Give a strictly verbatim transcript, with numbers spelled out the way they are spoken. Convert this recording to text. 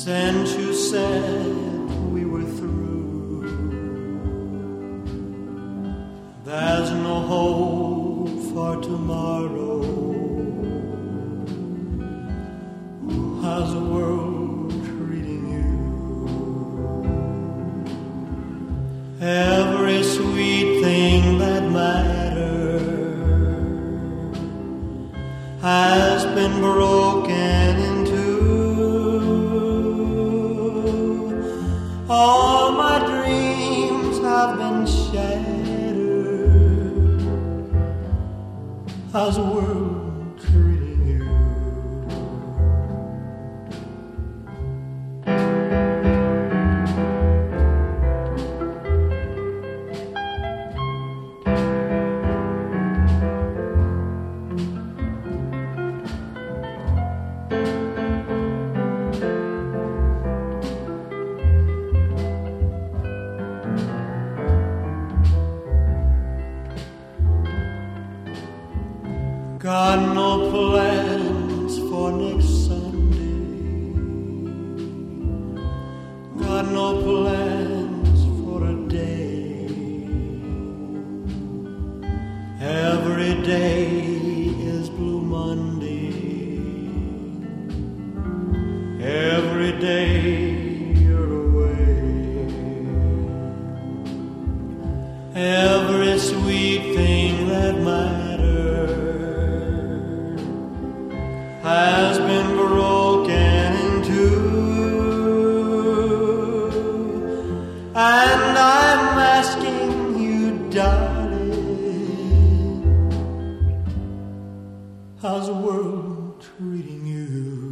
Since you said we were through, there's no hope for tomorrow. How's the world treating you? Every sweet thing that mattered has been broken into. All my dreams have been shattered. How's the world treating you? Got no plans for next Sunday. Got no plans for a day. Every day is Blue Monday. Every day you're away. Every sweet thing that matters has been broken in two, and I'm asking you, darling, how's the world treating you?